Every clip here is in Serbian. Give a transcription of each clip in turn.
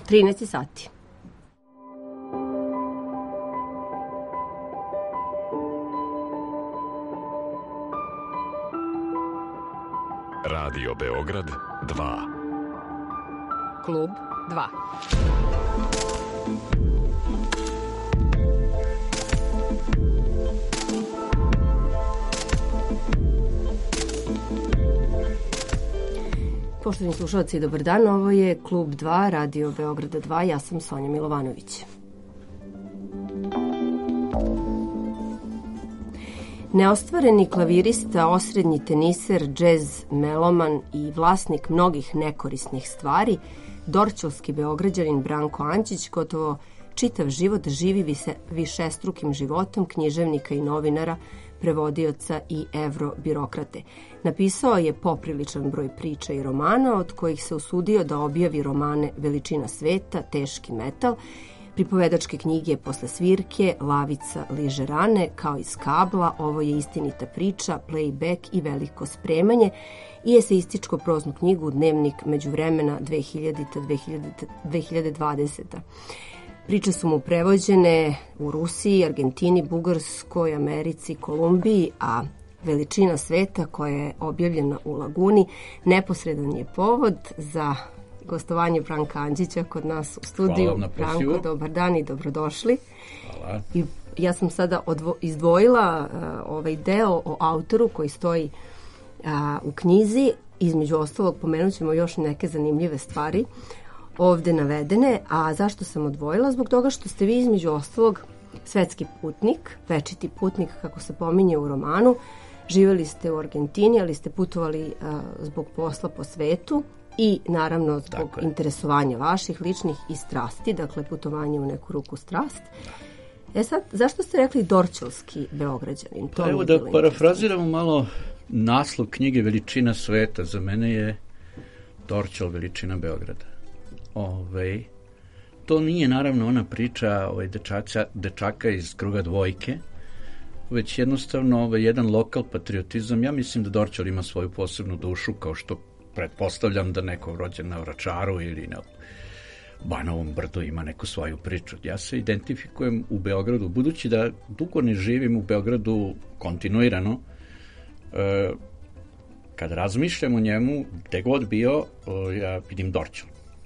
13 sati. Radio Beograd 2. Klub 2. Poštovani slušalci, dobar dan. Ovo je Klub 2, Radio Beograda 2. Ja sam Sonja Milovanović. Neostvareni klavirista, osrednji teniser, džez, meloman i vlasnik mnogih nekorisnih stvari, dorćolski Beograđanin Branko Anđić gotovo čitav život živi višestrukim životom književnika i novinara, prevodioca i evrobirokrate. Napisao je popriličan broj priča i romana, od kojih se usudio da objavi romane Veličina sveta, Teški metal, pripovedačke knjige Posle svirke, Lavica liže rane, kao iz kabla, Ovo je istinita priča, Playback i Veliko spremanje i eseističko proznu knjigu Dnevnik međuvremena 2000-2020. Priče su mu prevođene u Rusiji, Argentini, Bugarskoj, Americi, Kolumbiji, a Veličina sveta, koja je objavljena u Laguni, neposredan je povod za gostovanje Branka Anđića kod nas u studiju. Branko, dobar dan i dobrodošli. Hvala. I ja sam sada izdvojila ovaj deo o autoru koji stoji u knjizi. Između ostalog pomenut ćemo još neke zanimljive stvari ovde navedene. A zašto sam odvojila? Zbog toga što ste vi između ostalog svetski putnik, večiti putnik kako se pominje u romanu. Živjeli ste u Argentini, ali ste putovali zbog posla po svetu i naravno zbog interesovanja vaših ličnih i strasti, dakle putovanje u neku ruku strast. Sad, zašto ste rekli dorćolski Beograđanin? Pa evo da parafraziramo malo naslov knjige Veličina sveta. Za mene je Dorćol veličina Beograda. To nije naravno ona priča dečaka iz kruga dvojke, već jednostavno jedan lokal patriotizam. Ja mislim da Dorćol ima svoju posebnu dušu, kao što pretpostavljam da neko rođen na Vračaru ili na Banovom brdu ima neku svoju priču. Ja se identifikujem u Beogradu, budući da dugo ne živim u Beogradu kontinuirano, kad razmišljam o njemu, gde god bio, ja vidim Dorćol.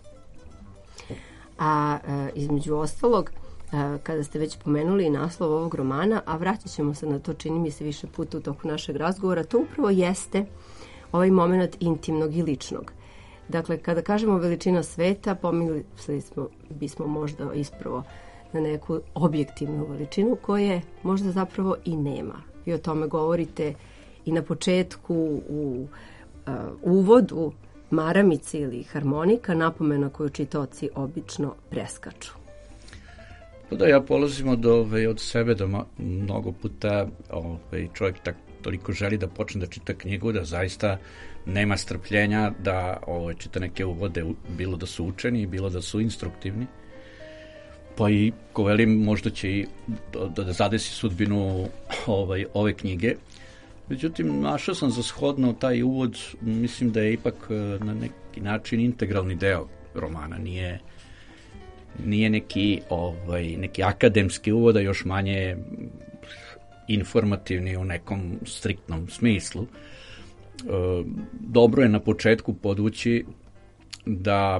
A između ostalog, kada ste već pomenuli naslov ovog romana, a vraćat ćemo se na to, čini mi se, više puta u toku našeg razgovora, to upravo jeste ovaj moment intimnog i ličnog. Dakle, kada kažemo veličina sveta, pomislili bismo možda ispravo na neku objektivnu veličinu koje možda zapravo i nema. Vi o tome govorite i na početku u uvodu maramice ili harmonika, napomena koju čitaoci obično preskaču. Da, ja polazim od sebe da mnogo puta čovjek toliko želi da počne da čita knjigu, da zaista nema strpljenja da čita neke uvode, bilo da su učeni, bilo da su instruktivni. Pa i, ko velim, možda će i da zadesi sudbinu ove knjige. Međutim, našao sam za shodno taj uvod, mislim da je ipak na neki način integralni deo romana. Nije neki akademski uvod, a još manje informativni u nekom striktnom smislu. Dobro je na početku podvući da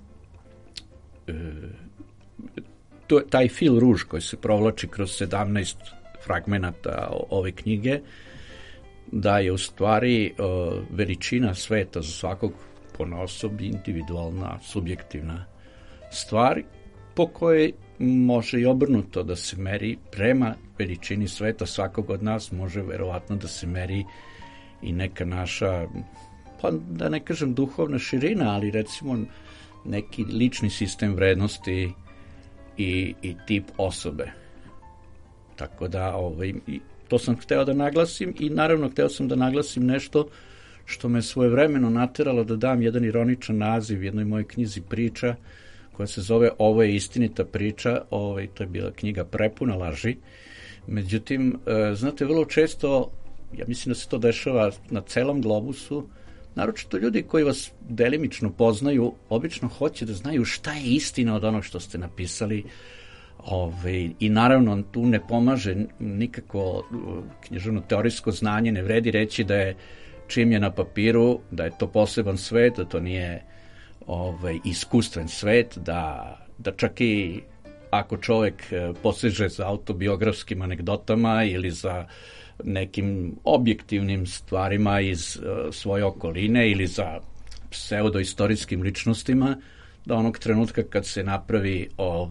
taj fil ruž koji se provlači kroz 17 fragmenata ove knjige, da je u stvari veličina sveta za svakog ponaosob individualna, subjektivna stvar po kojoj može i obrnuto da se meri prema veličini sveta svakog od nas, može verovatno da se meri i neka naša, pa da ne kažem duhovna širina, ali recimo neki lični sistem vrednosti i tip osobe. Tako da to sam hteo da naglasim i naravno hteo sam da naglasim nešto što me svojevremeno nateralo da dam jedan ironičan naziv jednoj mojoj knjizi priča koja se zove Ovo je istinita priča. To je bila knjiga prepuna laži. Međutim, znate, vrlo često, ja mislim da se to dešava na celom globusu, naročito ljudi koji vas delimično poznaju, obično hoće da znaju šta je istina od onog što ste napisali. I naravno tu ne pomaže nikako književno-teorijsko znanje, ne vredi reći da je čim je na papiru, da je to poseban svet, da to nije iskustven svet, da čak i ako čovjek poseže za autobiografskim anegdotama ili za nekim objektivnim stvarima iz svoje okoline ili za pseudoistorijskim ličnostima, da onog trenutka kad se napravi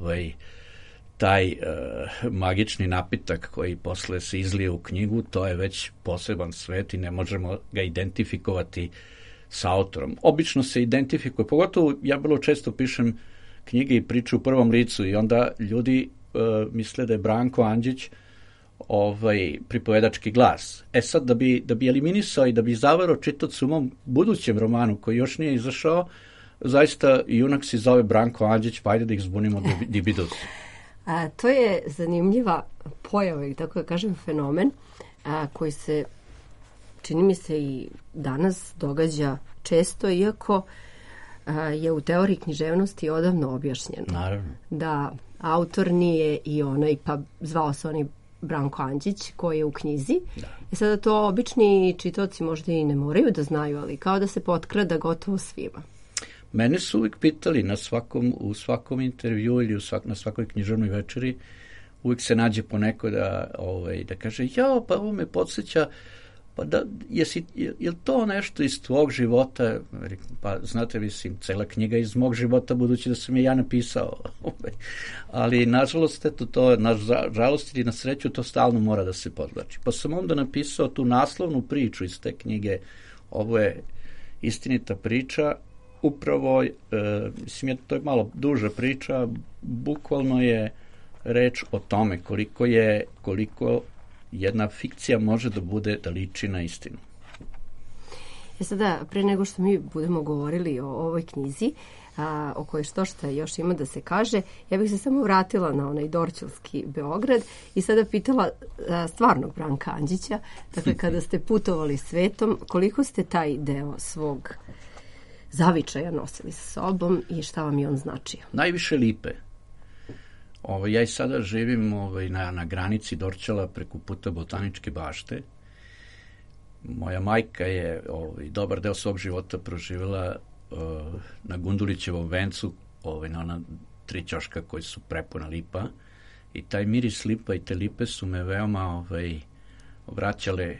taj magični napitak koji posle se izlije u knjigu, to je već poseban svet i ne možemo ga identifikovati sa autorom. Obično se identifikuje, pogotovo ja vrlo često pišem knjige i priče u prvom licu i onda ljudi misle da je Branko Andžić pripovedački glas. Sad, da bi eliminisao i da bi zavarao čitaoc u mom budućem romanu koji još nije izašao, zaista junak se zove Branko Andžić, pa ajde da ih zbunimo Dibidus. To je zanimljiva pojava, i tako da kažem fenomen, koji se, čini mi se, i danas događa često, iako je u teoriji književnosti odavno objašnjeno. Naravno. Da autor nije i onaj, pa zvao se onaj Branko Andžić koji je u knjizi. Da. I sada to obični čitaoci možda i ne moraju da znaju, ali kao da se potkrada gotovo svima. Mene su uvijek pitali u svakom intervju ili na svakoj književnoj večeri, uvijek se nađe poneko da kaže, pa ovo me podsjeća, pa da, je li to nešto iz tvog života? Pa znate, mislim, cela knjiga iz mog života, budući da sam je ja napisao. Ali, nažalost, nažalost ili na sreću, to stalno mora da se podvlači. Pa sam onda napisao tu naslovnu priču iz te knjige, ovo je istinita priča, upravo, mislim, to je malo duža priča, bukvalno je reč o tome koliko jedna fikcija može da liči na istinu. Sada, pre nego što mi budemo govorili o ovoj knjizi, o kojoj što još ima da se kaže, ja bih se samo vratila na onaj dorćolski Beograd i sada pitala stvarnog Branka Andžića, dakle, kada ste putovali svetom, koliko ste taj deo svog zavičaja nosili sa sobom i šta vam je on značio? Najviše lipe. Ja i sada živim na granici Dorćola preko puta Botaničke bašte. Moja majka je dobar deo svog života proživjela na Gundulićevom vencu, na ona 3 ćoška koji su prepuna lipa. I taj miris lipa i te lipe su me veoma vraćale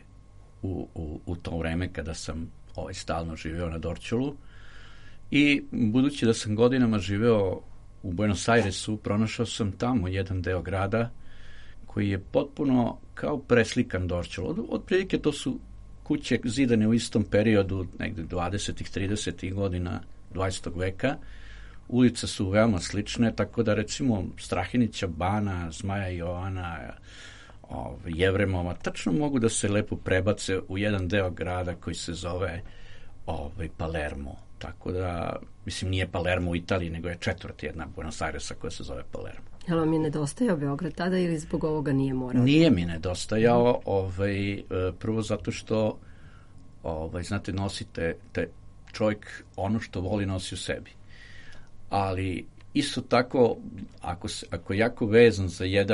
u to vreme kada sam stalno živeo na Dorćolu. I budući da sam godinama živeo u Buenos Airesu, pronašao sam tamo jedan deo grada koji je potpuno kao preslikan Dorćol. Otprilike to su kuće zidane u istom periodu, negde 20. 30. godina 20. veka. Ulice su veoma slične, tako da recimo Strahinića bana, Zmaja Jovana, Jevremova, tačno mogu da se lepo prebace u jedan deo grada koji se zove Palermo. Tako da, mislim, nije Palermo u Italiji, nego je četvrti jedna Buenos Airesa koja se zove Palermo. Je li vam je nedostajao Beograd tada ili zbog ovoga nije morao? Nije mi nedostajao, prvo zato što, znate, nosite, čovjek ono što voli nosi u sebi. Ali isto tako, ako je jako vezan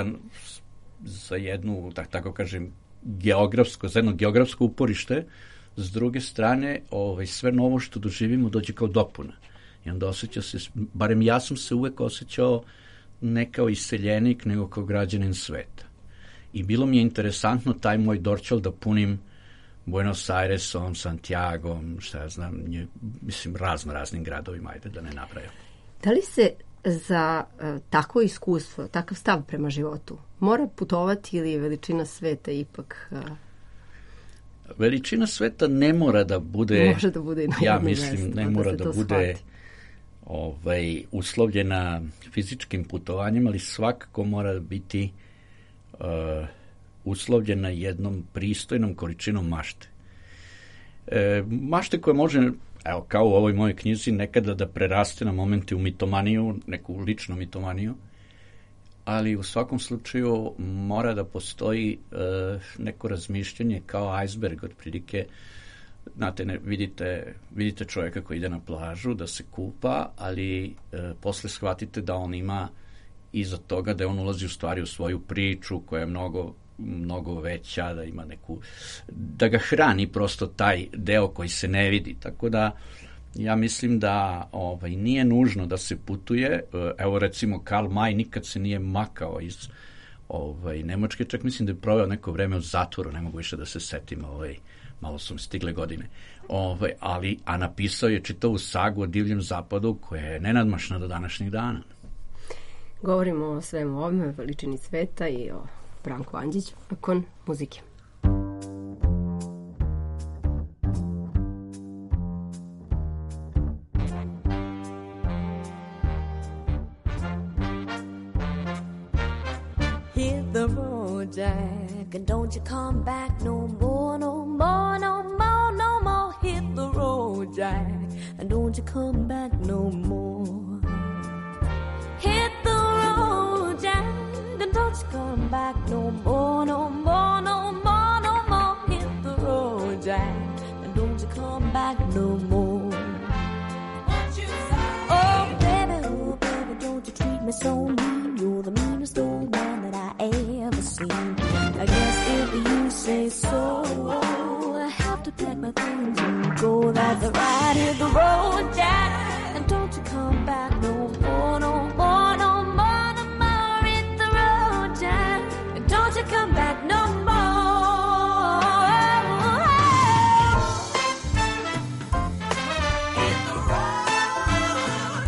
za jednu, tako kažem, za jedno geografsko uporište, s druge strane, sve novo što doživimo dođe kao dopuna. I onda osjeća se, barem ja sam se uvek osjećao ne kao iseljenik, nego kao građanin sveta. I bilo mi je interesantno taj moj Dorćol da punim Buenos Airesom, Santiagom, šta ja znam, mislim, raznim gradovima, ajde da ne nabrajam. Da li se za takvo iskustvo, takav stav prema životu, mora putovati ili je veličina sveta ipak... Veličina sveta ne mora da bude, može da bude ja mislim, ne mora da bude uslovljena fizičkim putovanjem, ali svakako mora biti uslovljena jednom pristojnom količinom mašte. Mašte koja može, evo, kao u ovoj mojoj knjizi, nekada da preraste na momente u mitomaniju, neku ličnu mitomaniju, ali u svakom slučaju mora da postoji neko razmišljanje kao iceberg, otprilike znate, vidite čovjeka koji ide na plažu da se kupa, ali posle shvatite da on ima iza toga, da on ulazi u stvari u svoju priču koja je mnogo veća, da ima da ga hrani prosto taj deo koji se ne vidi. Tako da ja mislim da nije nužno da se putuje. Evo recimo Karl May nikad se nije makao iz Nemačke, čak mislim da je proveo neko vreme u zatvoru, ne mogu više da se setim, malo su mi stigle godine. A napisao je čitavu sagu o divljem zapadu koja je nenadmašna do današnjih dana. Govorimo o svemu ovome, veličini sveta i o Branku Andžiću, nakon muzike. Hit the road, Jack, and don't you come back no more, no more, no more, no more. Hit the road, Jack, and don't you come back no more. Hit the road, Jack, and don't you come back no more, no more, no more, no more. Hit the road, Jack, and don't you come back no more. What you say? Oh baby, don't you treat me so mean. You're the meanest old man that I ever seen. I guess if you say so, I have to pack my things and go. That's right. Hit the road, Jack, and don't you come back no more, no more, no more, no more. Hit the road, Jack, and don't you come back no more. Hit the road.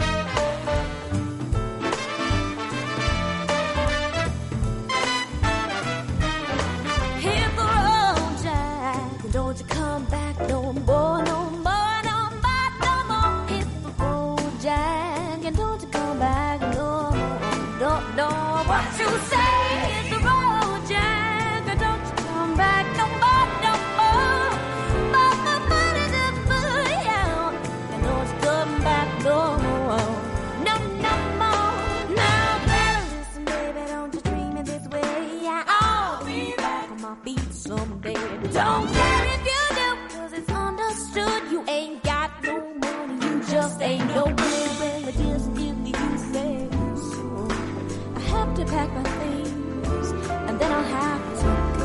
Hit the road, Jack, and don't you come back no more, no more, no more, no more. Hit the road, Jack, and don't you come back no more, no, no. What you say? Hit the road, Jack, and don't you come back no more, no more. But my money to put out, and don't you come back no more, no, no more. Now better listen, baby, don't you treat me this way. I'll be back on my feet someday. Don't care if you do, 'cause it's understood you ain't got no money, you just ain't no good. Well, just if you say so, I have to pack my things, and then I'll have to go.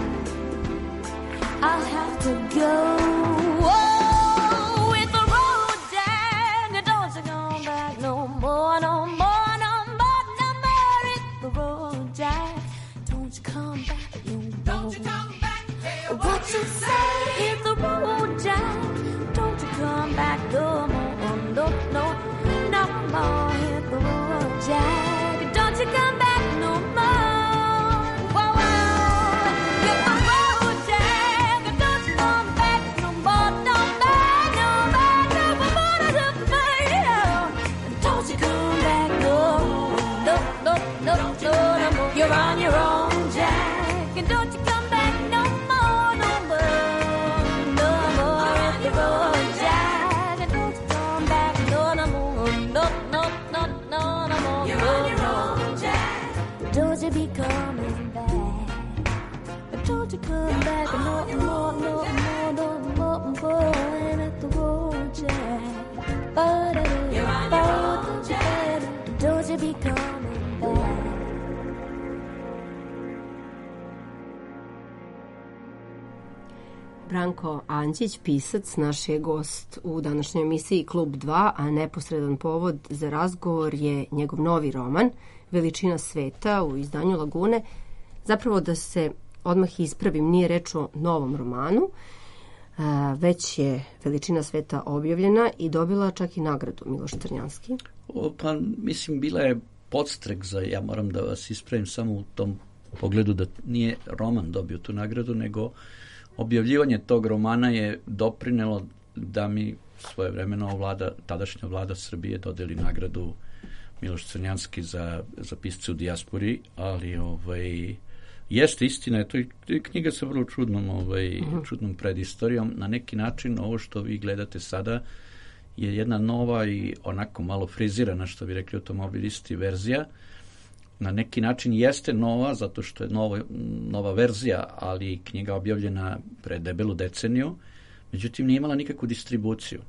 I'll have to go. Oh, with the road, Jack, and don't you come back no more, no more, no more, no more. Hit the road, Jack, don't you come back no more. Don't you come back. What you say? Hit the road, Jack, don't you come back no more, no, no, no more. Hit the road, Jack, don't you come back no more. Whoa, whoa. Hit the road, Jack, don't you come back no more, no more, no more, no more, no more. Don't you come back no more, no, no, no, no, no more. You're on your own, Jack, and don't you come back no more, no more, no more. Hit the road, Jack, and don't you come back no, no more, no, no, no, no, no more. You're on your own, Jack. Don't you be coming back? Don't you come back no more, no more, no more, more. Hit the road, Jack. You're on your own, Jack. Don't you be coming back? Branko Andžić, pisac, naš je gost u današnjoj emisiji Klub 2, a neposredan povod za razgovor je njegov novi roman Veličina sveta u izdanju Lagune. Zapravo, da se odmah ispravim, nije reč o novom romanu, već je Veličina sveta objavljena i dobila čak i nagradu Miloš Crnjanski. Pa mislim, bila je podstrek za, ja moram da vas ispravim samo u tom pogledu da nije roman dobio tu nagradu, nego objavljivanje tog romana je doprinelo da mi svojevremeno tadašnja vlada Srbije dodeli nagradu Miloš Crnjanski za pisce u dijaspori, ali jeste istina, je to i knjiga sa vrlo čudnom predistorijom. Na neki način ovo što vi gledate sada je jedna nova i onako malo frizirana, što bi rekli automobilisti, verzija. Na neki način jeste nova, zato što je nova verzija, ali knjiga objavljena pre debelu deceniju. međutim nije imala nikakvu distribuciju.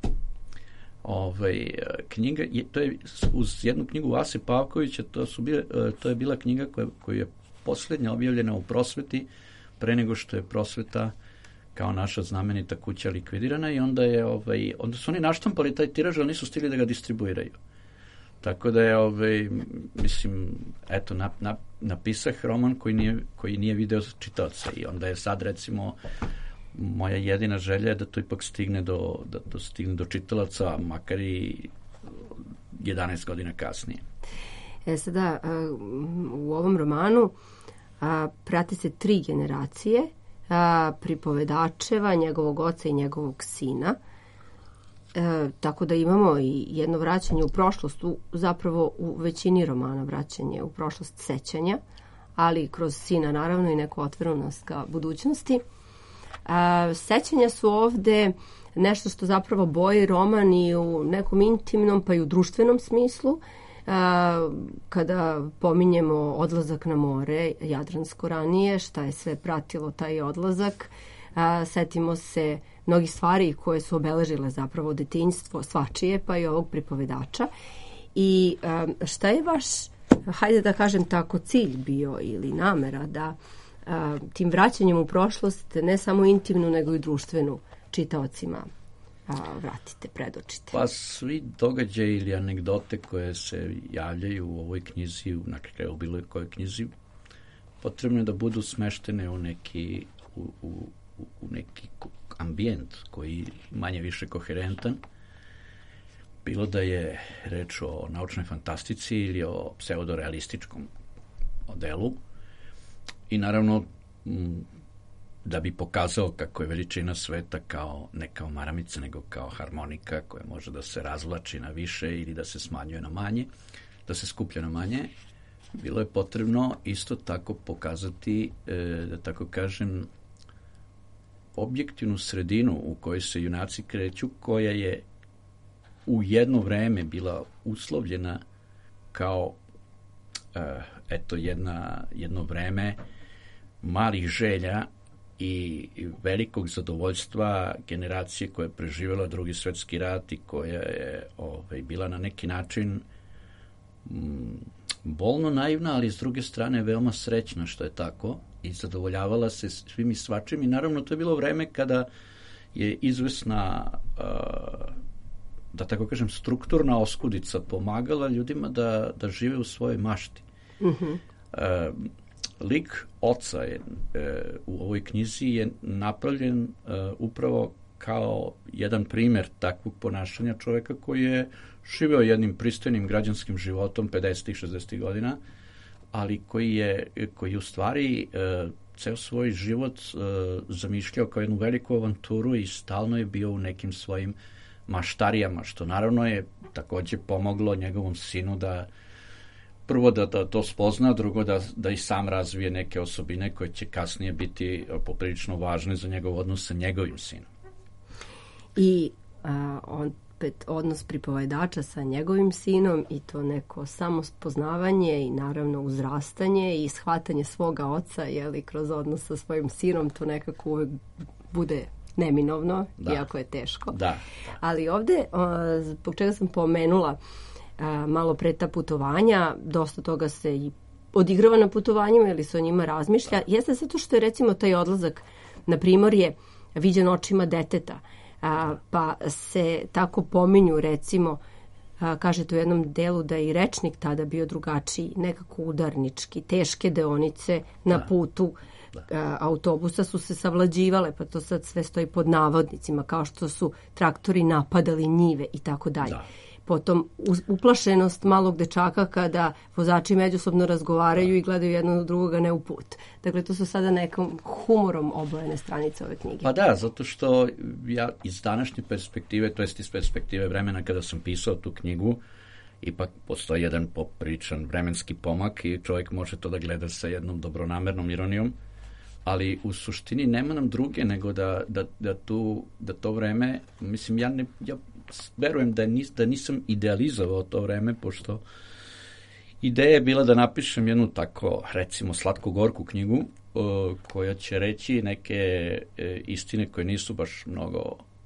Knjiga, to je uz jednu knjigu Vase Pavkovića, to je bila knjiga koja je posljednja objavljena u Prosveti, pre nego što je Prosveta kao naša znamenita kuća likvidirana, i onda su oni naštampali taj tiraž, ali nisu stigli da ga distribuiraju. Tako da je, mislim, eto, napisah roman koji nije video čitaoca, i onda je sad, recimo, moja jedina želja je da to ipak stigne do čitalaca, makar i 11 godina kasnije. Sada, u ovom romanu prate se 3 generacije pripovedačeva, njegovog oca i njegovog sina. Tako da imamo i jedno vraćanje u prošlost, zapravo u većini romana vraćanje u prošlost sećanja, ali kroz sina naravno i neku otvorenost ka budućnosti. Sećanja su ovde nešto što zapravo boji roman i u nekom intimnom pa i u društvenom smislu. Kada pominjemo odlazak na more, Jadransko ranije, šta je sve pratilo taj odlazak, setimo se mnogih stvari koje su obeležile zapravo detinjstvo svačije, pa i ovog pripovedača. I šta je vaš, hajde da kažem tako, cilj bio ili namera da tim vraćanjem u prošlost ne samo intimnu nego i društvenu čitaocima vratite, predočite? Pa svi događaji ili anegdote koje se javljaju u ovoj knjizi, na kraju u bilo kojoj knjizi, potrebno je da budu smeštene u neki ambijent koji manje više koherentan, bilo da je reč o naučnoj fantastici ili o pseudorealističkom modelu, i naravno da bi pokazao kako je veličina sveta ne kao maramica, nego kao harmonika koja može da se razvlači na više ili da se smanjuje na manje, da se skuplja na manje, bilo je potrebno isto tako pokazati, da tako kažem, objektivnu sredinu u kojoj se junaci kreću, koja je u jedno vreme bila uslovljena kao jedno vreme malih želja i velikog zadovoljstva generacije koja je preživjela Drugi svjetski rat i koja je bila na neki način bolno naivna, ali s druge strane veoma srećna što je tako, i zadovoljavala se svim i svačim. I naravno to je bilo vreme kada je izvesna, da tako kažem, strukturna oskudica pomagala ljudima da žive u svojoj mašti. Mm-hmm. Lik oca u ovoj knjizi je napravljen upravo kao jedan primjer takvog ponašanja čovjeka koji je živeo jednim pristojnim građanskim životom 50. 60. godina, ali koji je u stvari ceo svoj život zamišljao kao jednu veliku avanturu i stalno je bio u nekim svojim maštarijama, što naravno je također pomoglo njegovom sinu da prvo da to spozna, drugo da i sam razvije neke osobine koje će kasnije biti poprilično važne za njegov odnos sa njegovim sinom. I opet odnos pripovedača sa njegovim sinom i to neko samospoznavanje i naravno uzrastanje i shvatanje svoga oca, kroz odnos sa svojim sinom, to nekako uvek bude neminovno, iako je teško. Da. Ali ovde, zbog čega sam pomenula malo pre ta putovanja, dosta toga se i odigrava na putovanjima ili se o njima razmišlja, jeste zato što je recimo taj odlazak na primorje viđen očima deteta, pa se tako pominju recimo, kažete u jednom delu da je i rečnik tada bio drugačiji, nekako udarnički, teške deonice na putu autobusa su se savlađivale, pa to sad sve stoji pod navodnicima, kao što su traktori napadali njive i tako dalje. Potom uplašenost malog dečaka kada vozači međusobno razgovaraju i gledaju jedno do drugoga ne u put. Dakle, to su sada nekom humorom obojene stranice ove knjige. Pa da, zato što ja iz današnje perspektive, to jest iz perspektive vremena kada sam pisao tu knjigu, ipak postoji jedan popričan vremenski pomak i čovjek može to da gleda sa jednom dobronamernom ironijom, ali u suštini nema nam druge nego da to vreme, mislim, ja verujem da nisam idealizovao to vreme, pošto ideja je bila da napišem jednu tako, recimo, slatko-gorku knjigu koja će reći neke istine koje nisu baš mnogo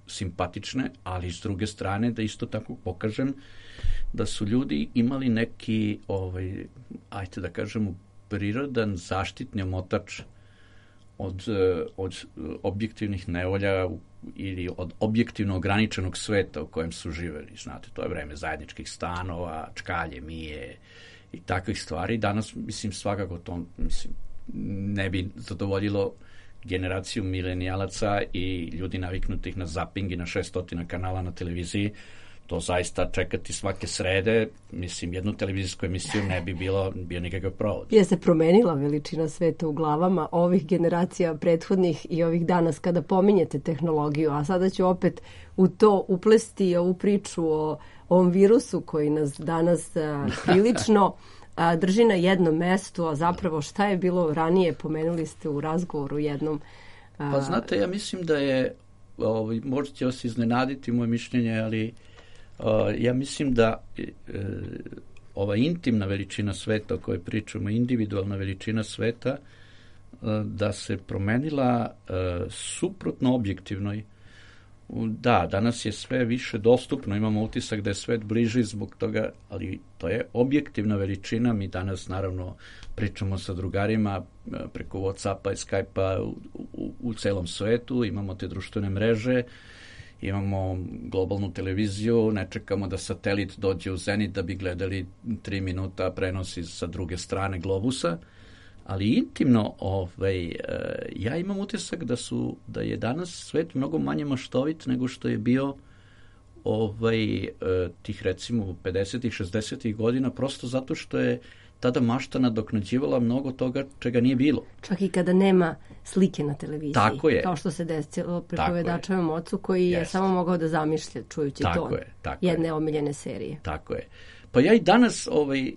simpatične, ali s druge strane da isto tako pokažem da su ljudi imali neki, ajte da kažemo, prirodan zaštitni omotač od objektivnih nevolja ili od objektivno ograničenog sveta u kojem su živeli. Znate, to je vreme zajedničkih stanova, čkalje, mije i takvih stvari. Danas, mislim, svakako to ne bi zadovoljilo generaciju milenijalaca i ljudi naviknutih na zaping i na 600 kanala na televiziji. To zaista čekati svake srede, mislim, jednu televizijsku emisiju ne bi bio nikakav provod. Je se promenila veličina sveta u glavama ovih generacija prethodnih i ovih danas kada pominjete tehnologiju, a sada ću opet u to uplesti ovu priču o ovom virusu koji nas danas prilično drži na jednom mestu, a zapravo šta je bilo ranije, pomenuli ste u razgovoru jednom. Pa znate, ja mislim da je, možda će vas iznenaditi moje mišljenje, ali ja mislim da ova intimna veličina sveta o kojoj pričamo, individualna veličina sveta, da se promenila suprotno objektivnoj. Da, danas je sve više dostupno, imamo utisak da je svet bliži zbog toga, ali to je objektivna veličina. Mi danas naravno pričamo sa drugarima preko Whatsappa i Skype-a u celom svetu, imamo te društvene mreže, imamo globalnu televiziju, ne čekamo da satelit dođe u zenit da bi gledali 3 minuta prenosi sa druge strane globusa, ali intimno ja imam utisak da je danas svet mnogo manje maštovit nego što je bio tih recimo 50-ih, 60-ih godina, prosto zato što je tada mašta nadoknađivala mnogo toga čega nije bilo. Čak i kada nema slike na televiziji. Tako je. Kao što se desilo pripovedačevom ocu koji je samo mogao da zamišlja čujući ton jedne omiljene serije. Tako je. Pa ja i danas,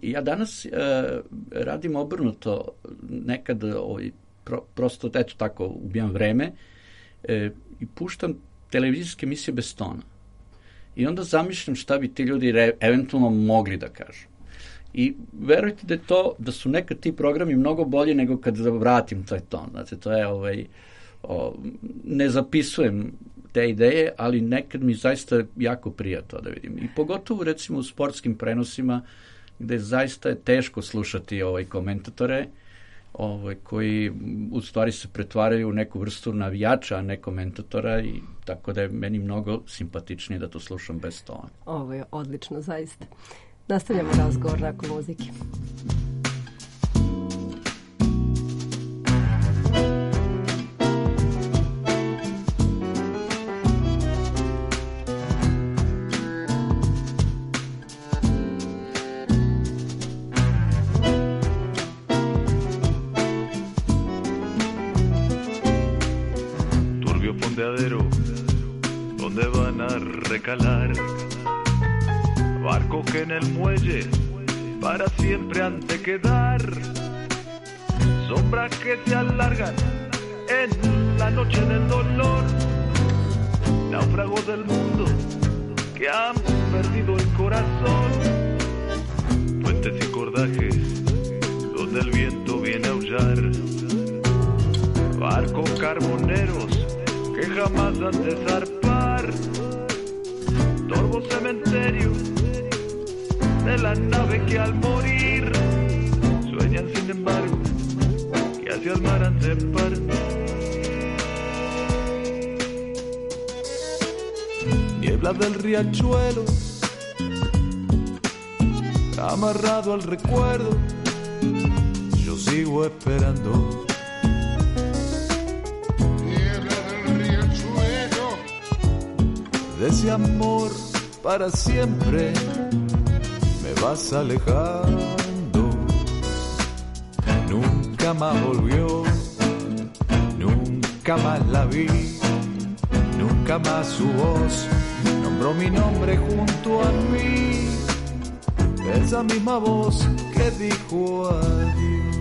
radim obrnuto, nekad prosto, eto tako, ubijam vreme i puštam televizijske emisije bez tona. I onda zamišljam šta bi ti ljudi eventualno mogli da kažu. I verujte da su nekad ti programi mnogo bolji nego kad vratim taj ton. Znate, to je, ne zapisujem te ideje, ali nekad mi zaista jako prija to da vidim. I pogotovo recimo u sportskim prenosima gde zaista je teško slušati komentatore koji u stvari se pretvaraju u neku vrstu navijača, a ne komentatora, i tako da je meni mnogo simpatičnije da to slušam bez tona. Ovo je odlično, zaista. Nastavljamo razgovor nakon muzike. Turbio fondeadero, donde van a recalar barcos que en el muelle para siempre han de quedar, sombras que se alargan en la noche del dolor, náufragos del mundo que han perdido el corazón, puentes y cordajes donde el viento viene a aullar, barcos carboneros que jamás han de zarpar, torvo cementerio de la nave que al morir sueñan sin embargo que hacia el mar han de partir. Niebla del riachuelo amarrado al recuerdo, yo sigo esperando. Niebla del riachuelo de ese amor para siempre vas alejando, nunca más volvió, nunca más la vi, nunca más su voz nombró mi nombre junto a mí, esa misma voz que dijo adiós.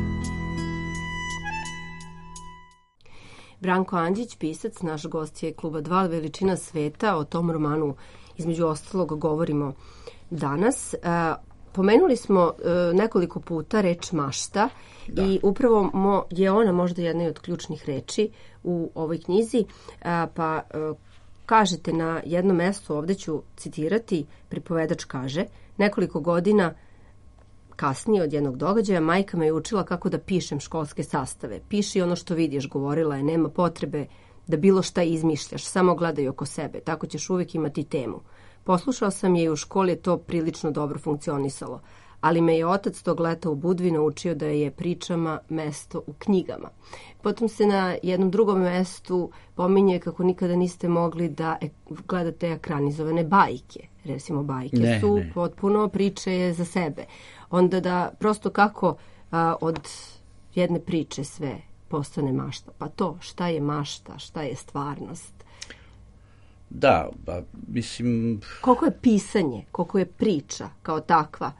Branko Andžić, pisac, naš gost je Kluba 2, Veličina sveta. O tom romanu između ostalog govorimo danas. Pomenuli smo nekoliko puta reč mašta i upravo je ona možda jedna od ključnih reči u ovoj knjizi, pa kažete na jednom mestu, ovdje ću citirati, pripovedač kaže, nekoliko godina kasnije od jednog događaja, majka me je učila kako da pišem školske sastave. Piši ono što vidiš, govorila je, nema potrebe da bilo šta izmišljaš, samo gledaj oko sebe, tako ćeš uvijek imati temu. Poslušao sam je i u školi je to prilično dobro funkcionisalo, ali me je otac tog leta u Budvi naučio da je pričama mesto u knjigama. Potom se na jednom drugom mestu pominje kako nikada niste mogli da gledate ekranizovane bajke. Recimo, bajke su potpuno priče za sebe. Onda da prosto kako od jedne priče sve postane mašta. Pa to, šta je mašta, šta je stvarnost? Da, mislim... Koliko je pisanje, koliko je priča kao takva,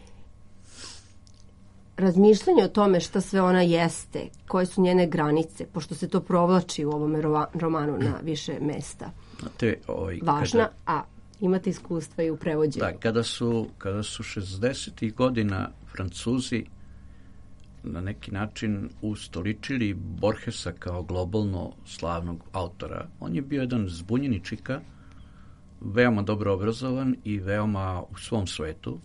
razmišljanje o tome šta sve ona jeste, koje su njene granice, pošto se to provlači u ovom romanu na više mesta. Važna, a imate iskustva i u prevođenju. Da, kada su 60. godina Francuzi na neki način ustoličili Borgesa kao globalno slavnog autora, on je bio jedan zbunjeni čika, veoma dobro obrazovan i veoma u svom svetu,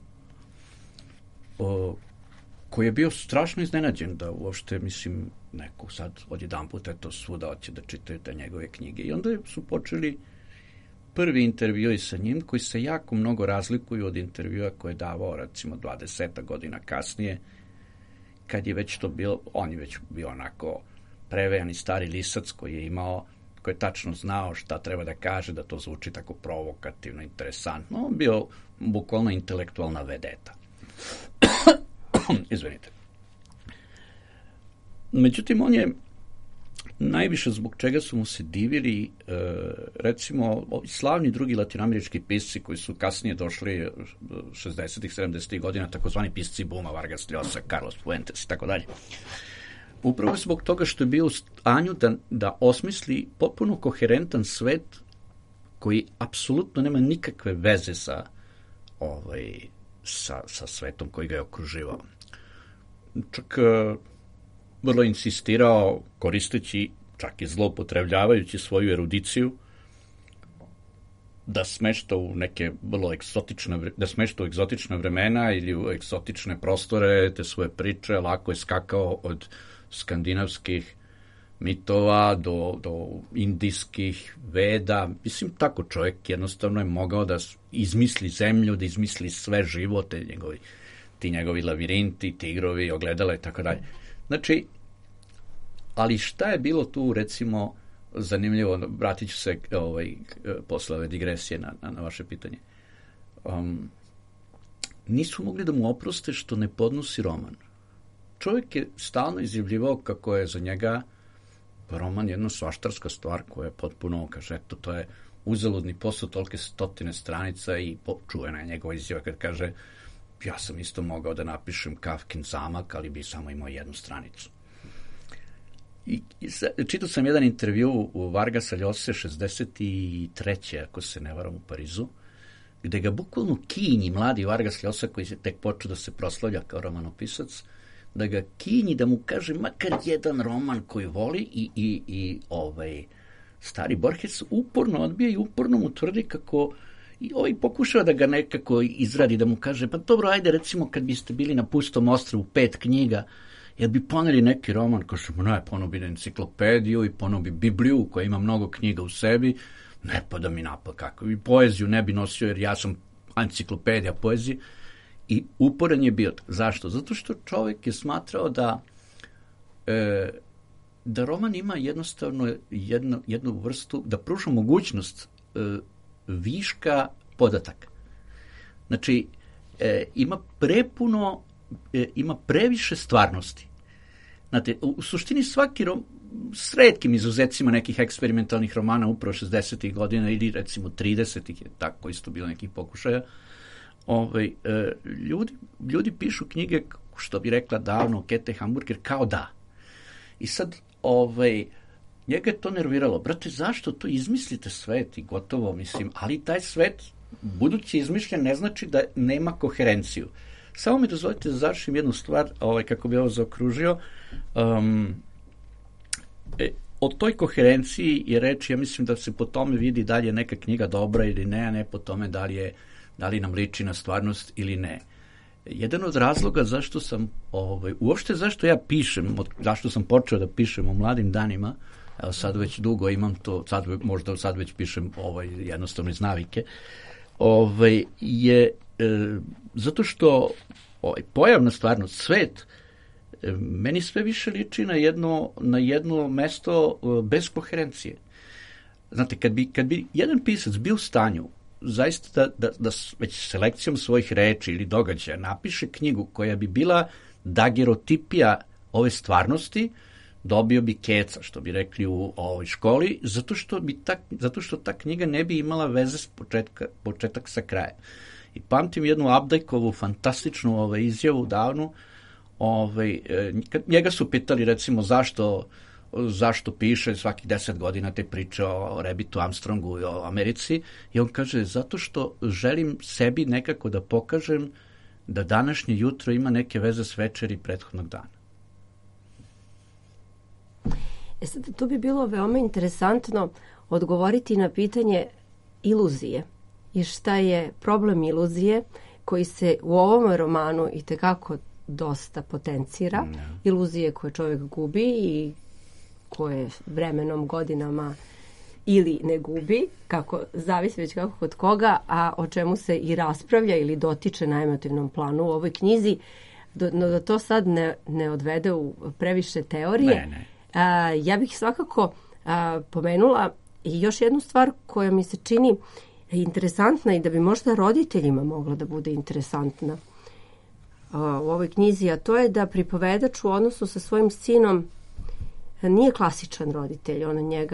koji je bio strašno iznenađen da uopšte, mislim, neko sad odjedan put eto svuda hoće da čitaju te njegove knjige. I onda su počeli prvi intervjui sa njim, koji se jako mnogo razlikuju od intervjua koje je davao, recimo, 20 godina kasnije, kad je već to bilo, on je već bio onako prevejani stari lisac koji je imao, koji je tačno znao šta treba da kaže, da to zvuči tako provokativno, interesantno. On bio bukvalno intelektualna vedeta. Izvinite. Međutim, on je najviše zbog čega su mu se divili, recimo, slavni drugi latinoamerički pisci koji su kasnije došli 60-ih, 70-ih godina, takozvani pisci buma, Vargas Llosa, Carlos Fuentes i tako dalje. Upravo zbog toga što je bio u stanju da osmisli potpuno koherentan svet koji apsolutno nema nikakve veze sa svetom koji ga je okruživao. Čak vrlo insistirao, koristeći, čak i zloupotrebljavajući svoju erudiciju, da smešta u neke vrlo egzotične vremena ili u egzotične prostore te svoje priče. Lako je skakao od skandinavskih mitova do indijskih veda. Mislim, tako čovjek jednostavno je mogao da izmisli zemlju, da izmisli sve živote, ti njegovi lavirinti, tigrovi, ogledala i tako dalje. Znači, ali šta je bilo tu, recimo, zanimljivo, vratit ću se posle ove digresije na vaše pitanje. Nisu mogli da mu oproste što ne podnosi roman. Čovjek je stalno izjavljivao kako je za njega roman jedna svaštarska stvar koja je potpuno, kaže, eto, to je uzaludni posao, tolike stotine stranica i čuvena je njegova izjava kad kaže, ja sam isto mogao da napišem Kafkin zamak, ali bi samo imao jednu stranicu. Čitao sam jedan intervju u Vargasa Llose 63. ako se ne varam u Parizu, gde ga bukvalno kinji mladi Vargas Llosa koji se tek počeo da se proslavlja kao romanopisac, da ga kinji, da mu kaže makar jedan roman koji voli i stari Borges uporno odbija i uporno mu tvrdi kako i pokušava da ga nekako izradi, da mu kaže, pa dobro, ajde, recimo, kad biste bili na pustom ostrvu 5 knjiga, jer bi poneli neki roman, kaže, ne, ponovi enciklopediju i ponovi Bibliju, koja ima mnogo knjiga u sebi, ne pada mi napad kako. I poeziju ne bi nosio, jer ja sam enciklopedija poezije. I uporan je bio. Zašto? Zato što čovjek je smatrao da roman ima jednostavno jednu vrstu, da pruža mogućnost viška podataka. Znači, ima previše stvarnosti. Znate, u suštini svaki s retkim izuzecima nekih eksperimentalnih romana upravo 60. godina ili recimo 30. je tako isto bilo nekih pokušaja, ljudi pišu knjige, što bi rekla davno Kete Hamburger, kao da. I sad, njega je to nerviralo. Brate, zašto to izmislite svet i gotovo, mislim, ali taj svet, budući izmišljen, ne znači da nema koherenciju. Samo mi dozvolite da završim jednu stvar, kako bi ovo zaokružio. o toj koherenciji je reč, ja mislim da se po tome vidi da li je neka knjiga dobra ili ne, a ne po tome da li nam liči na stvarnost ili ne. Jedan od razloga zašto sam, uopšte zašto ja pišem, zašto sam počeo da pišem u mladim danima, evo sad već dugo imam to, možda sad već pišem jednostavno iz navike, je zato što pojavna stvarnost, svet, meni sve više liči na jedno mesto bez koherencije. Znate, kad bi jedan pisac bio u stanju zaista da već selekcijom svojih reči ili događaja napiše knjigu koja bi bila dagerotipija ove stvarnosti, dobio bi keca, što bi rekli u ovoj školi, zato što ta knjiga ne bi imala veze s početak sa krajem. I pamtim jednu Abdajkovu fantastičnu izjavu davnu, njega su pitali recimo zašto piše svakih 10 godina te priče o Rebitu Armstrongu i o Americi, i on kaže zato što želim sebi nekako da pokažem da današnje jutro ima neke veze s večeri prethodnog dana. Sad, tu bi bilo veoma interesantno odgovoriti na pitanje iluzije i šta je problem iluzije koji se u ovom romanu itekako dosta potencira. Iluzije koje čovjek gubi i koje vremenom, godinama ili ne gubi, zavisi već kako kod koga, a o čemu se i raspravlja ili dotiče na emotivnom planu u ovoj knjizi, no da to sad ne odvede u previše teorije. Ne. Ja bih svakako pomenula i još jednu stvar koja mi se čini interesantna i da bi možda roditeljima mogla da bude interesantna u ovoj knjizi, a to je da pripovedač u odnosu sa svojim sinom nije klasičan roditelj, on njega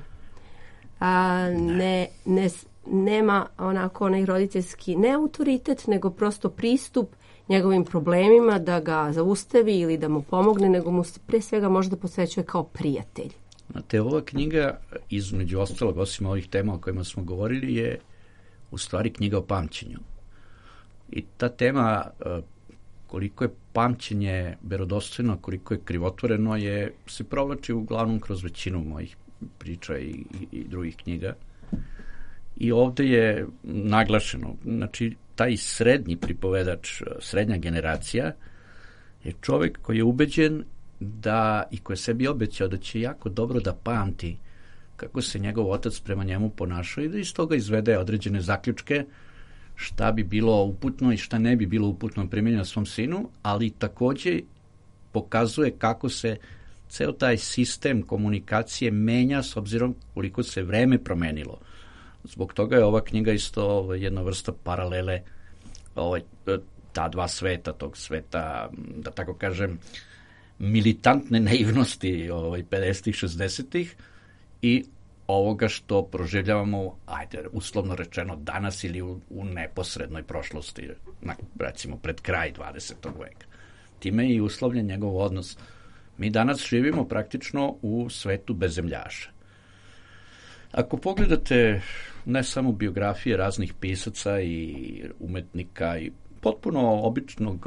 nema onako onaj roditeljski ne autoritet, nego prosto pristup njegovim problemima da ga zaustavi ili da mu pomogne, nego mu se pre svega možda posvećuje kao prijatelj. Znate, ova knjiga, između ostalog, osim ovih tema o kojima smo govorili, je u stvari knjiga o pamćenju. I ta tema, koliko je pamćenje verodostojno, koliko je krivotvoreno, se provlači uglavnom kroz većinu mojih priča i drugih knjiga. I ovde je naglašeno, znači, taj srednji pripovedač, srednja generacija, je čovjek koji je ubeđen i koji je sebi obećao da će jako dobro da pamti kako se njegov otac prema njemu ponašao i da iz toga izvede određene zaključke šta bi bilo uputno i šta ne bi bilo uputno primjenjeno svom sinu, ali takođe pokazuje kako se ceo taj sistem komunikacije menja s obzirom koliko se vreme promenilo. Zbog toga je ova knjiga isto jedna vrsta paralele ta dva sveta, tog sveta, da tako kažem, militantne naivnosti 50-ih, 60-ih i ovoga što proživljavamo, uslovno rečeno, danas ili u neposrednoj prošlosti, recimo pred kraj 20. veka. Time je i uslovljen njegov odnos. Mi danas živimo praktično u svetu bezemljaša. Ako pogledate ne samo biografije raznih pisaca i umetnika i potpuno običnog,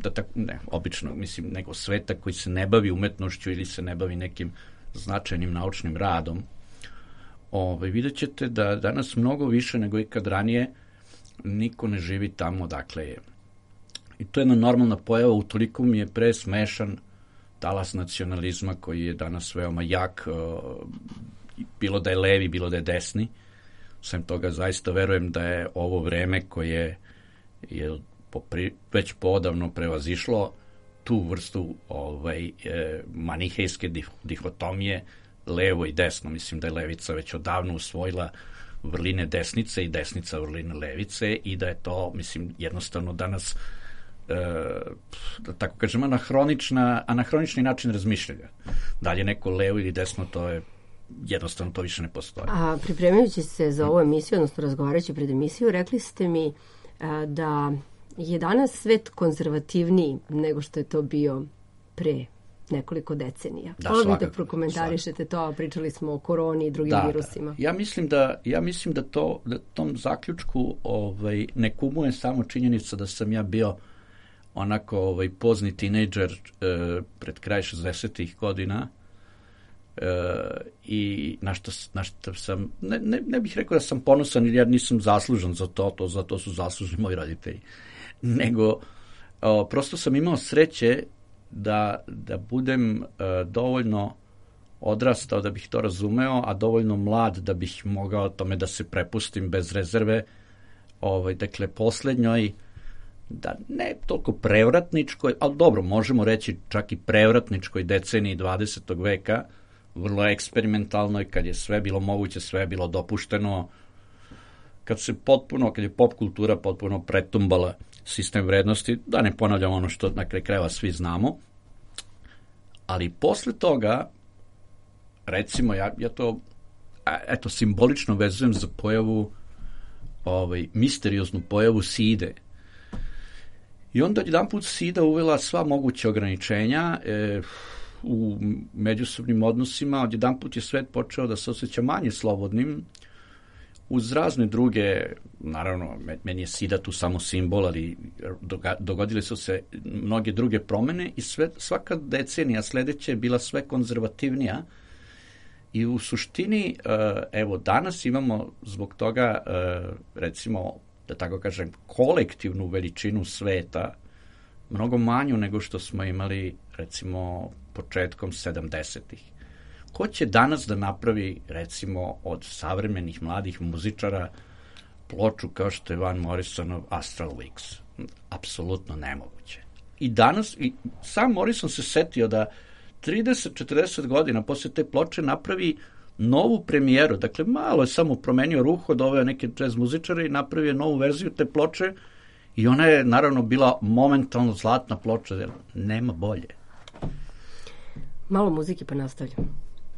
nego sveta koji se ne bavi umetnošću ili se ne bavi nekim značajnim naučnim radom, vidjet ćete da danas mnogo više nego ikad ranije niko ne živi tamo dakle je. I to je jedna normalna pojava, utoliko mi je presmešan talas nacionalizma koji je danas veoma jak, bilo da je levi, bilo da je desni. Sem toga zaista verujem da je ovo vreme koje je već poodavno prevazišlo tu vrstu manihejske dihotomije levo i desno. Mislim da je levica već odavno usvojila vrline desnice i desnica vrline levice i da je to, mislim, jednostavno danas da tako kažem, anahronični način razmišljanja. Da li je neko levo ili desno, to je jednostavno, to više ne postoji. A pripremajući se za ovu emisiju, odnosno razgovarajući pred emisiju, rekli ste mi da je danas svet konzervativniji nego što je to bio pre nekoliko decenija. Hvala da prokomentarišete to, pričali smo o koroni i drugim virusima. Da. Ja mislim da tom zaključku ne kumuje samo činjenica da sam ja bio onako pozni tinejdžer pred kraj 60-ih godina i na što sam, ne bih rekao da sam ponosan ili ja nisam zaslužan za za to su zaslužni moji roditelji, nego prosto sam imao sreće da budem dovoljno odrastao da bih to razumeo, a dovoljno mlad da bih mogao tome da se prepustim bez rezerve, dakle poslednjoj, da ne toliko prevratničkoj, ali dobro, možemo reći čak i prevratničkoj deceniji 20. veka, vrlo eksperimentalnoj, kad je sve bilo moguće, sve je bilo dopušteno, kad je pop kultura potpuno pretumbala sistem vrednosti, da ne ponavljam ono što na kraju krajeva svi znamo, ali posle toga, recimo, ja to simbolično vezujem za pojavu, misterioznu pojavu side. I onda jedanput sida uvela sva moguća ograničenja u međusobnim odnosima, odjedanput je svet počeo da se osjeća manje slobodnim, uz razne druge, naravno, meni je sida tu samo simbol, ali dogodile su se mnoge druge promene i svaka decenija sledeća je bila sve konzervativnija i u suštini, evo, danas imamo zbog toga, recimo, da tako kažem, kolektivnu veličinu sveta, mnogo manju nego što smo imali, recimo, početkom 70-ih. Ko će danas da napravi, recimo, od savremenih mladih muzičara ploču kao što je Van Morrisonov Astral Weeks? Apsolutno nemoguće. I danas, sam Morrison se setio da 30-40 godina posle te ploče napravi novu premijeru, dakle malo je samo promenio ruho, doveo neke jazz muzičare i napravio novu verziju te ploče i ona je naravno bila momentalno zlatna ploča, jer nema bolje. Malo muzike pa nastavljamo.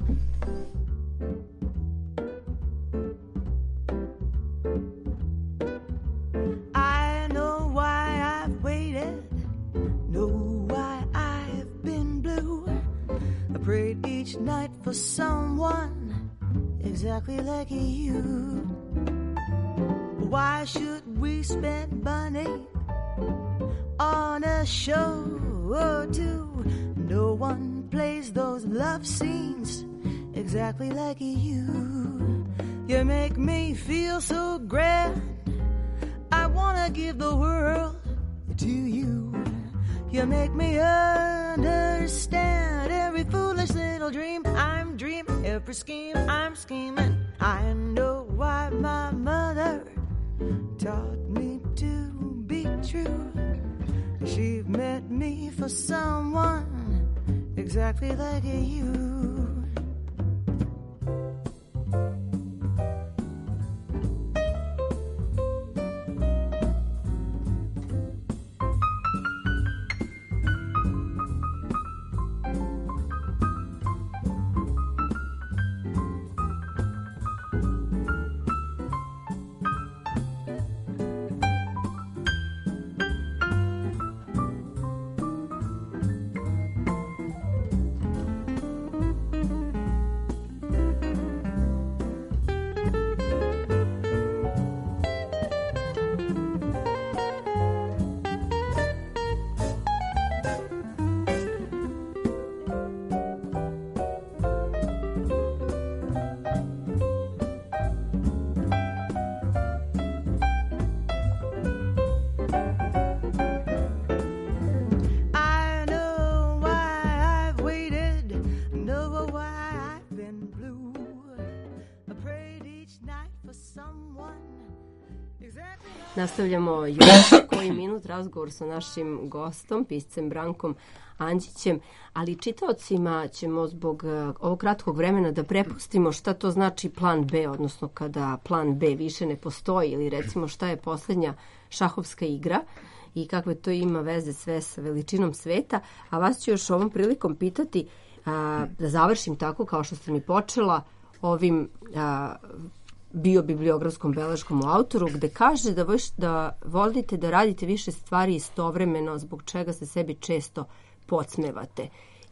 I know why I've waited, know why I've been blue. I prayed each night for someone exactly like you. Why should we spend money on a show or two? No one plays those love scenes exactly like you. You make me feel so grand, I wanna give the world to you. You make me understand every foolish little dream I'm dreaming, every scheme I'm scheming. I know why my mother taught me to be true. She meant me for someone exactly like you. Nastavljamo još koji minut razgovor sa našim gostom, piscem Brankom Anđićem, ali čitaocima ćemo zbog ovog kratkog vremena da prepustimo šta to znači plan B, odnosno kada plan B više ne postoji, ili recimo šta je poslednja šahovska igra i kakve to ima veze sve sa veličinom sveta. A vas ću još ovom prilikom pitati, da završim tako kao što sam i počela, ovim biobibliografskom beleškom u autoru, gde kaže da volite da radite više stvari istovremeno, zbog čega se sebi često podsmevate.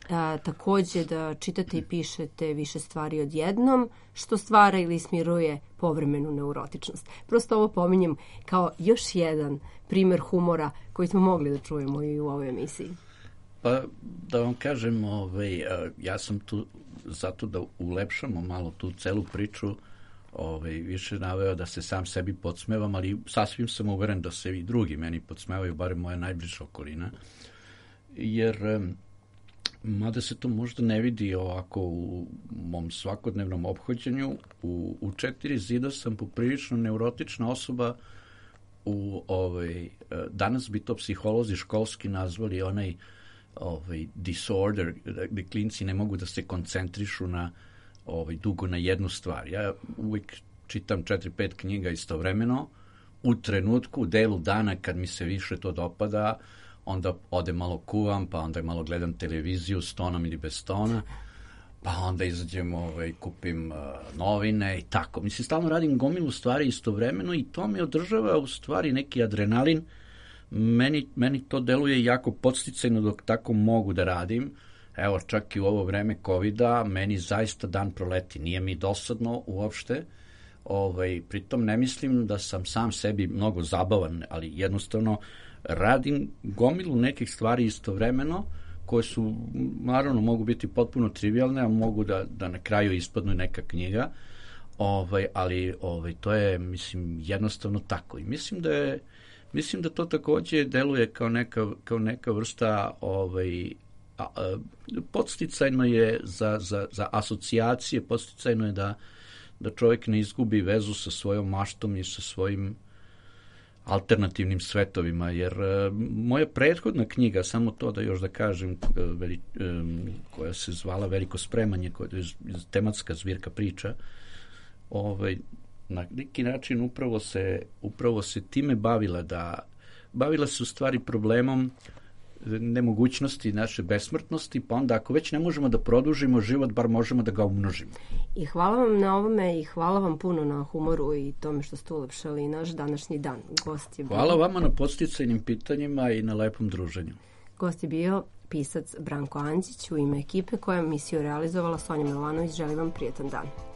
Takođe da čitate i pišete više stvari odjednom, što stvara ili smiruje povremenu neurotičnost. Prosto ovo pominjem kao još jedan primer humora koji smo mogli da čujemo i u ovoj emisiji. Pa da vam kažem, ja sam tu zato da ulepšamo malo tu celu priču, više naveo da se sam sebi podsmevam, ali sasvim sam uveren da se i drugi meni podsmevaju, barem moja najbliža okolina, jer mada se to možda ne vidi ovako u mom svakodnevnom ophođenju, u 4 zida sam poprilično neurotična osoba. Danas bi to psiholozi školski nazvali onaj disorder, gde klinci ne mogu da se koncentrišu dugo na jednu stvar. Ja uvijek čitam 4-5 knjiga istovremeno, u trenutku, u delu dana kad mi se više to dopada, onda ode malo kuvam, pa onda malo gledam televiziju s tonom ili bez tona, pa onda izađem, kupim novine i tako. Mislim, stalno radim gomilu stvari istovremeno i to mi održava u stvari neki adrenalin. Meni to deluje jako podsticajno dok tako mogu da radim. Evo, čak i u ovo vreme COVID-a, meni zaista dan proleti. Nije mi dosadno uopšte. Pritom ne mislim da sam sam sebi mnogo zabavan, ali jednostavno radim gomilu nekih stvari istovremeno, koje su, naravno, mogu biti potpuno trivialne, a mogu da na kraju ispadnu neka knjiga, ali to je, mislim, jednostavno tako. I mislim da to takođe deluje kao neka vrsta podsticajno je za asocijacije, podsticajno je da čovjek ne izgubi vezu sa svojom maštom i sa svojim alternativnim svetovima, jer moja prethodna knjiga, samo to da još da kažem, koja se zvala Veliko spremanje, koja je tematska zbirka priča, na neki način upravo se time bavila se u stvari problemom nemogućnosti naše besmrtnosti, pa onda ako već ne možemo da produžimo život, bar možemo da ga umnožimo. I hvala vam na ovome i hvala vam puno na humoru i tome što ste ulepšali naš današnji dan. Hvala vama na podsticajnim pitanjima i na lepom druženju. Gost je bio pisac Branko Anđić. U ime ekipe koja je emisiju realizovala Sonja Milovanović. Želim vam prijetan dan.